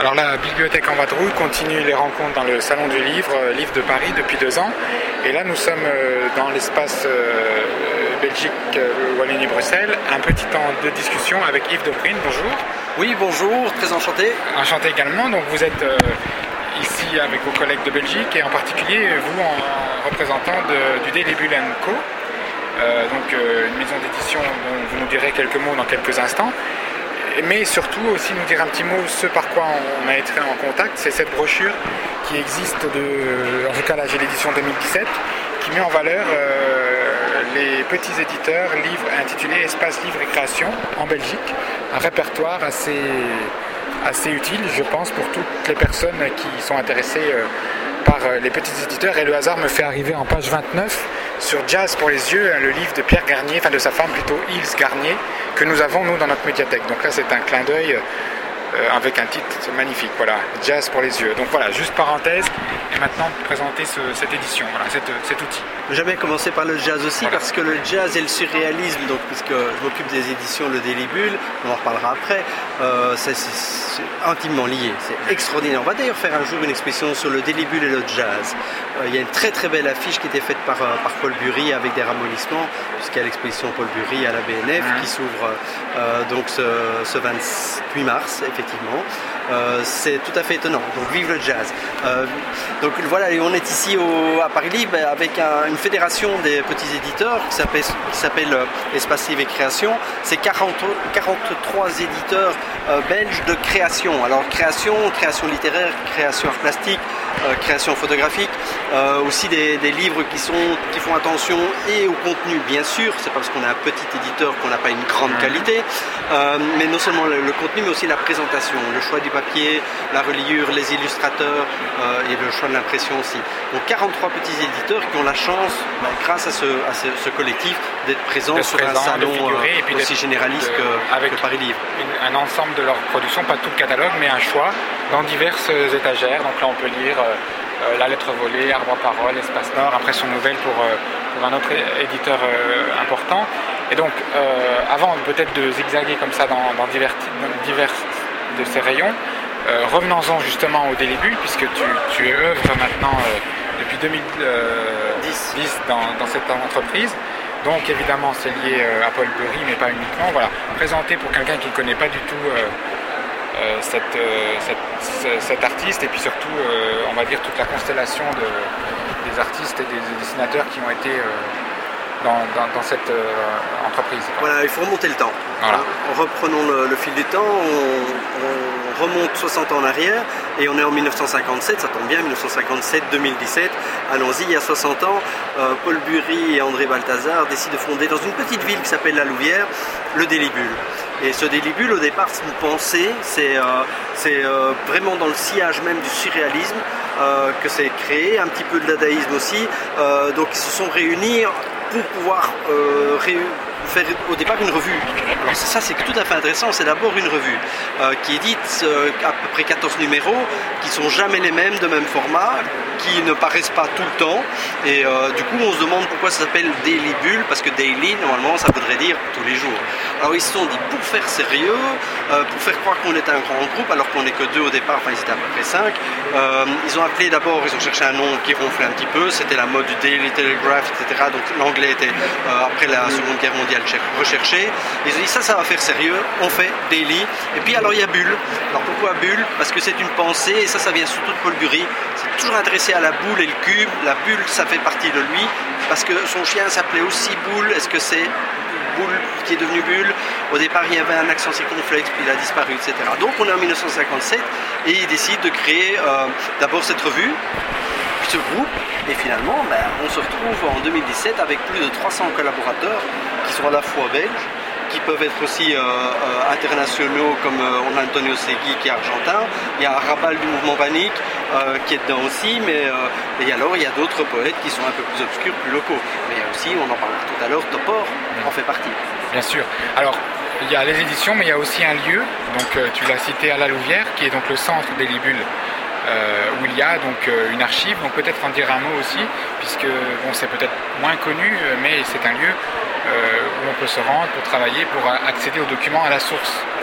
Alors la bibliothèque en Vadrouille continue les rencontres dans le Salon du Livre, Livre de Paris depuis 2 ans. Et là nous sommes dans l'espace Belgique Wallonie-Bruxelles, un petit temps de discussion avec Yves Dobrine. Bonjour. Oui, bonjour, très enchanté. Enchanté également. Donc vous êtes ici avec vos collègues de Belgique et en particulier vous en représentant du Daily Bull & Co. Une maison d'édition dont vous nous direz quelques mots dans quelques instants. Mais surtout aussi nous dire un petit mot ce par quoi on a été en contact, c'est cette brochure qui existe en tout cas là j'ai l'édition 2017, qui met en valeur les petits éditeurs livres intitulés Espace Livre et Création en Belgique, un répertoire assez utile je pense pour toutes les personnes qui sont intéressées par les petits éditeurs, et le hasard me fait arriver en page 29 sur Jazz pour les yeux, le livre de Pierre Garnier, enfin de sa femme plutôt, Ilse Garnier, que nous avons nous dans notre médiathèque. Donc là c'est un clin d'œil avec un titre magnifique, voilà, Jazz pour les yeux. Donc voilà, juste parenthèse, et maintenant présenter cette édition, voilà, cet outil. J'aimerais commencer par le jazz aussi, voilà. Parce que le jazz et le surréalisme, donc puisque je m'occupe des éditions Le Daily Bull, on en reparlera après, c'est intimement lié, c'est extraordinaire. On va d'ailleurs faire un jour une exposition sur le Daily Bull et le jazz. Il y a une très très belle affiche qui était faite par Paul Bury avec des ramollissements, puisqu'il y a l'exposition Paul Bury à la BNF qui s'ouvre donc ce 28 mars, effectivement. C'est tout à fait étonnant, donc vive le jazz. Donc voilà, on est ici à Paris Libre avec une fédération des petits éditeurs qui s'appelle Espace Livre et Création. C'est 43 éditeurs belges de création. Alors création littéraire, création art plastique, création photographique, aussi des livres qui font attention et au contenu bien sûr, c'est pas parce qu'on est un petit éditeur qu'on n'a pas une grande qualité, mais non seulement le contenu mais aussi la présentation, le choix du papier, la reliure, les illustrateurs et le choix de l'impression aussi. Donc 43 petits éditeurs qui ont la chance, grâce à ce collectif, d'être présents sur un salon aussi généraliste que Paris Livre. Un ensemble de leur production, pas tout le catalogue, mais un choix dans diverses étagères. Donc là on peut lire La Lettre Volée, Arbre à Parole, Espace Nord, Impression Nouvelle pour un autre éditeur important. Et donc avant peut-être de zigzaguer comme ça dans divers de ces rayons, revenons-en justement au Daily Bull, puisque tu œuvres maintenant depuis 2010 dans cette entreprise. Donc évidemment c'est lié à Paul Bury, mais pas uniquement. Voilà, présenter pour quelqu'un qui ne connaît pas du tout cet artiste, et puis surtout on va dire toute la constellation des artistes et des dessinateurs qui ont été dans cette entreprise. Voilà, il faut remonter le temps. Voilà. Reprenons le fil du temps, on remonte 60 ans en arrière et on est en 1957, ça tombe bien, 1957-2017. Allons-y, il y a 60 ans, Paul Bury et André Balthazar décident de fonder dans une petite ville qui s'appelle La Louvière, le Daily Bull. Et ce Daily Bull, au départ, c'est une pensée, c'est vraiment dans le sillage même du surréalisme que c'est créé, un petit peu de dadaïsme aussi. Donc ils se sont réunis pour pouvoir faire au départ une revue. Alors ça c'est tout à fait intéressant, c'est d'abord une revue qui édite à peu près 14 numéros qui sont jamais les mêmes, de même format, qui ne paraissent pas tout le temps, et du coup on se demande pourquoi ça s'appelle Daily Bull, parce que daily normalement ça voudrait dire tous les jours. Alors ils se sont dit, pour faire sérieux, pour faire croire qu'on est un grand groupe alors qu'on n'est que 2 au départ, enfin ils étaient à peu près 5, ils ont appelé d'abord, ils ont cherché un nom qui ronflait un petit peu, c'était la mode du Daily Telegraph, etc. Donc l'anglais était après la Seconde Guerre mondiale recherché. Ils ont dit ça va faire sérieux, on fait Daily. Et puis alors il y a Bull. Alors pourquoi Bull? Parce que c'est une pensée, et ça vient surtout de Paul Bury. C'est toujours intéressé à la boule et le cube. La bulle, ça fait partie de lui, parce que son chien s'appelait aussi Bull. Est-ce que c'est Bull qui est devenu Bull? Au départ il y avait un accent circonflexe, puis il a disparu, etc. Donc on est en 1957 et il décide de créer d'abord cette revue, ce groupe, et finalement on se retrouve en 2017 avec plus de 300 collaborateurs qui sont à la fois belges, qui peuvent être aussi internationaux, comme on a Antonio Segui qui est argentin, il y a Rabal du Mouvement Panique qui est dedans aussi, et alors il y a d'autres poètes qui sont un peu plus obscurs, plus locaux. Mais il y a aussi, on en parlera tout à l'heure, Topor en fait partie. Bien sûr. Alors il y a les éditions, mais il y a aussi un lieu, donc tu l'as cité, à La Louvière, qui est donc le centre des Daily Bull, où il y a donc une archive, donc peut-être en dire un mot aussi, puisque bon, c'est peut-être moins connu, mais c'est un lieu où on peut se rendre pour travailler, pour accéder aux documents à la source.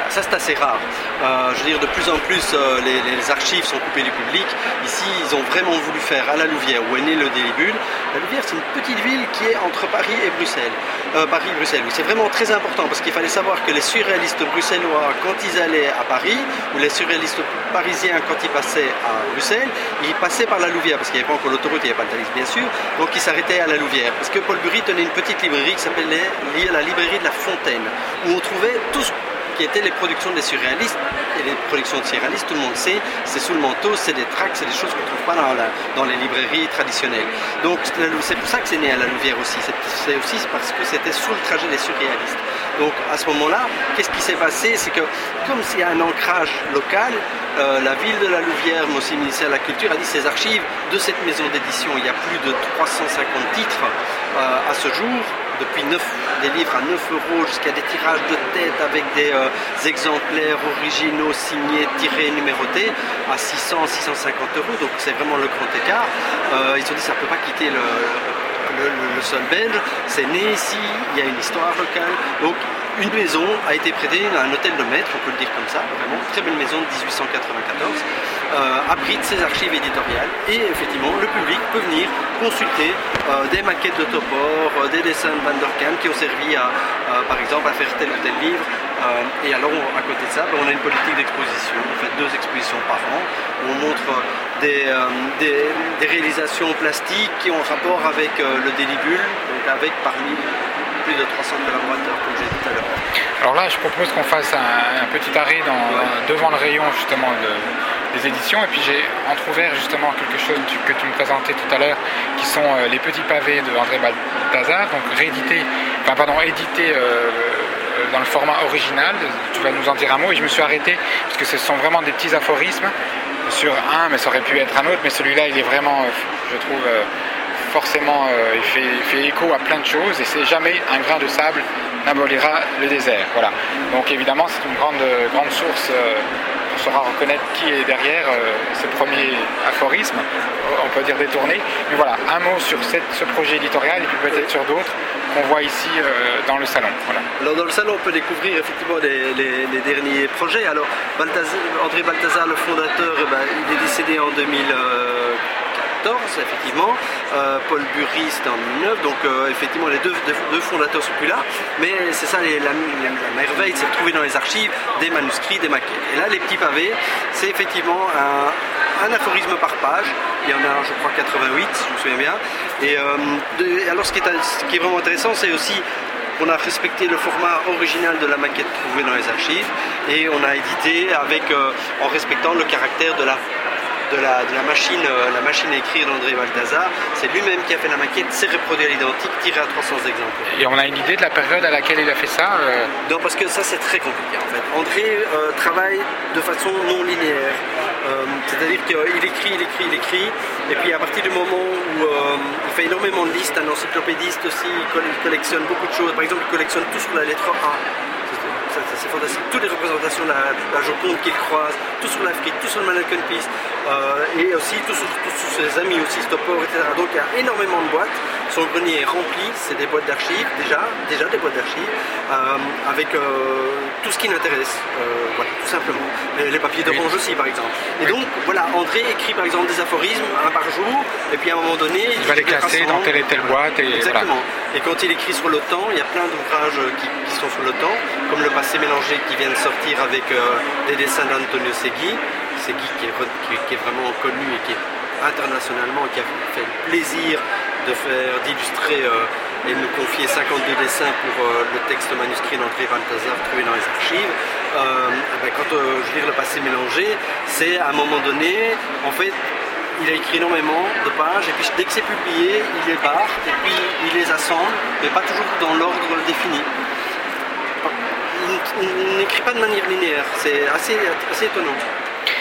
ça c'est assez rare. Je veux dire, de plus en plus, les archives sont coupées du public. Ici, ils ont vraiment voulu faire à la Louvière, où est né le Délibule. La Louvière, c'est une petite ville qui est entre Paris et Bruxelles. Paris-Bruxelles, oui. C'est vraiment très important parce qu'il fallait savoir que les surréalistes bruxellois, quand ils allaient à Paris, ou les surréalistes parisiens, quand ils passaient à Bruxelles, ils passaient par la Louvière, parce qu'il n'y avait pas encore l'autoroute, il n'y avait pas le Thalys, bien sûr. Donc ils s'arrêtaient à la Louvière. Parce que Paul Bury tenait une petite librairie qui s'appelait la librairie de la Fontaine, où on trouvait tout ce qui étaient les productions des surréalistes. Et les productions de surréalistes, tout le monde sait, c'est sous le manteau, c'est des tracts, c'est des choses qu'on ne trouve pas dans les librairies traditionnelles. Donc c'est pour ça que c'est né à la Louvière aussi. C'est aussi parce que c'était sous le trajet des surréalistes. Donc à ce moment-là, qu'est-ce qui s'est passé? C'est que comme s'il y a un ancrage local, la ville de la Louvière, mais aussi le ministère de la Culture, a dit ces archives de cette maison d'édition. Il y a plus de 350 titres à ce jour. Depuis des livres à 9 € jusqu'à des tirages de tête avec des exemplaires originaux signés, tirés, numérotés à 600, 650 €. Donc c'est vraiment le grand écart. Ils se sont dit ça ne peut pas quitter le sol belge. C'est né ici, il y a une histoire locale. Donc une maison a été prêtée à un hôtel de maître, on peut le dire comme ça, vraiment, très belle maison de 1894, abrite ses archives éditoriales et effectivement le public peut venir consulter des maquettes de Topor, des dessins de Van der Kam qui ont servi par exemple à faire tel ou tel livre. Et alors à côté de ça, on a une politique d'exposition, on fait 2 expositions par an où on montre des réalisations plastiques qui ont rapport avec le Délibule, donc avec parmi plus de 300 collaborateurs, comme j'ai dit tout à l'heure. Alors là, je propose qu'on fasse un petit arrêt devant le rayon justement des éditions, et puis j'ai entrouvert justement quelque chose que tu me présentais tout à l'heure, qui sont les petits pavés de André Balthazar, donc édité dans le format original. Tu vas nous en dire un mot, et je me suis arrêté parce que ce sont vraiment des petits aphorismes sur un, mais ça aurait pu être un autre, mais celui-là il est vraiment, je trouve, forcément il fait écho à plein de choses, et c'est jamais un grain de sable n'abolira le désert. Voilà. Donc évidemment c'est une grande source. On saura reconnaître qui est derrière ce premier aphorisme, on peut dire détourné. Mais voilà, un mot sur ce projet éditorial et puis peut-être sur d'autres qu'on voit ici dans le salon. Voilà. Alors dans le salon, on peut découvrir effectivement les derniers projets. Alors André Balthazar, le fondateur, il est décédé en 2014, effectivement. Paul Bury, c'était en 2009, donc effectivement les deux fondateurs sont plus là, mais c'est ça la merveille, c'est de trouver dans les archives des manuscrits, des maquettes. Et là, les petits pavés, c'est effectivement un aphorisme par page. Il y en a, je crois, 88, si je me souviens bien. Et alors, ce qui est vraiment intéressant, c'est aussi qu'on a respecté le format original de la maquette trouvée dans les archives, et on a édité en respectant le caractère de la machine à écrire d'André Balthazar. C'est lui-même qui a fait la maquette, c'est reproduit à l'identique, tiré à 300 exemplaires. Et on a une idée de la période à laquelle il a fait ça Non, parce que ça c'est très compliqué en fait. André travaille de façon non linéaire. C'est-à-dire qu'il écrit, et puis à partir du moment où il fait énormément de listes, un encyclopédiste aussi, il collectionne beaucoup de choses. Par exemple, il collectionne tout sur la lettre A. C'est fantastique, toutes les représentations de la Joconde qu'il croise, tout sur l'Afrique, tout sur le Mannequin Peace, et aussi tout sur ses amis aussi, Stopor, etc. Donc il y a énormément de boîtes, son grenier est rempli, c'est des boîtes d'archives, déjà des boîtes d'archives, avec tout ce qui l'intéresse, voilà, tout simplement. Les papiers d'orange aussi, par exemple. Et donc, voilà, André écrit par exemple des aphorismes, un par jour, et puis à un moment donné, il va les classer dans telle et telle boîte. Et exactement. Voilà. Et quand il écrit sur l'OTAN, il y a plein d'ouvrages qui sont sur l'OTAN, comme le passé mélangé qui vient de sortir avec des dessins d'Antonio Segui qui est vraiment connu et qui est internationalement, qui a fait le plaisir d'illustrer et de nous confier 52 dessins pour le texte manuscrit d'André Balthazar trouvé dans les archives. Quand je lis le passé mélangé, c'est à un moment donné, en fait, il a écrit énormément de pages, et puis dès que c'est publié, il les barre, et puis il les assemble, mais pas toujours dans l'ordre défini. Il n'écrit pas de manière linéaire, c'est assez étonnant.